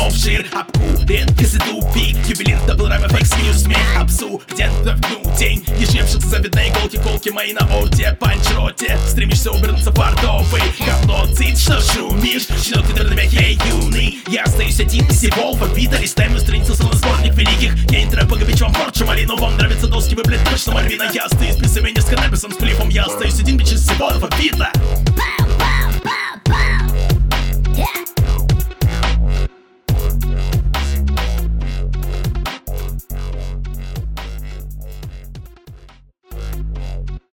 но в жир обкурен, если тупик. Ювелир добыл рэп, фейк, смех абсурден. В день ежевшиеся завидные иголки, колки мои на орде, панчроте. Стремишься увернуться в бордовый говно, цит, что шумишь? Щенок, ты на мягкий, эй, юный. Я остаюсь один, всего алфавита. Листаем страницу, словно сборник великих. Я не трэп, погобичом, порчу малину. Вам нравятся доски, вы, блядь, точно Мальвина. Я остаюсь при себе не с каннабисом, с клипом. Я остаюсь один, без всего алфавита.